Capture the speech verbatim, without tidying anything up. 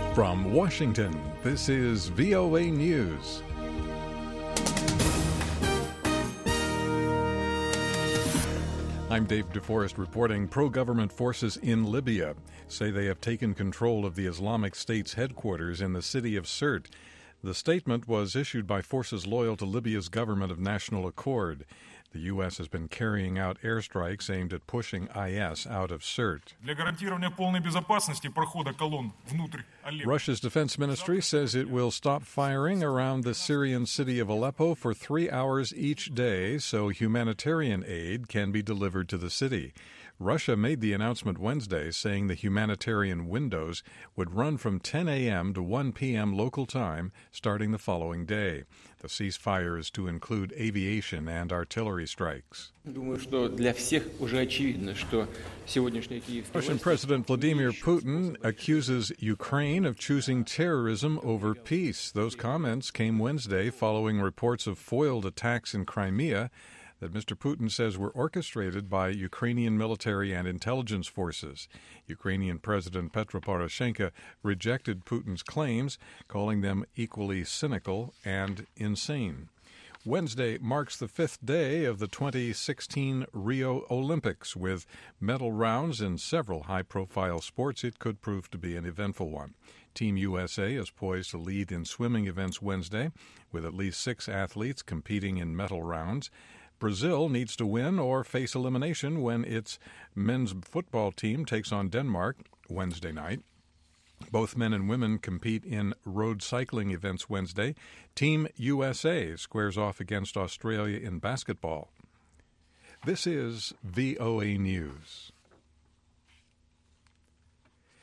From Washington, this is V O A News. I'm Dave DeForest reporting. Pro-government forces in Libya say they have taken control of the Islamic State's headquarters in the city of Sirte. The statement was issued by forces loyal to Libya's government of national accord. The U S has been carrying out airstrikes aimed at pushing I S out of Sirte. Russia's defense ministry says it will stop firing around the Syrian city of Aleppo for three hours each day so humanitarian aid can be delivered to the city. Russia made the announcement Wednesday, saying the humanitarian windows would run from ten a.m. to one p.m. local time starting the following day. The ceasefire is to include aviation and artillery strikes. Russian President Vladimir Putin accuses Ukraine of choosing terrorism over peace. Those comments came Wednesday following reports of foiled attacks in Crimea that Mister Putin says were orchestrated by Ukrainian military and intelligence forces. Ukrainian President Petro Poroshenko rejected Putin's claims, calling them equally cynical and insane. Wednesday marks the fifth day of the twenty sixteen Rio Olympics. With medal rounds in several high-profile sports, it could prove to be an eventful one. Team U S A is poised to lead in swimming events Wednesday, with at least six athletes competing in medal rounds. Brazil needs to win or face elimination when its men's football team takes on Denmark Wednesday night. Both men and women compete in road cycling events Wednesday. Team U S A squares off against Australia in basketball. This is V O A News.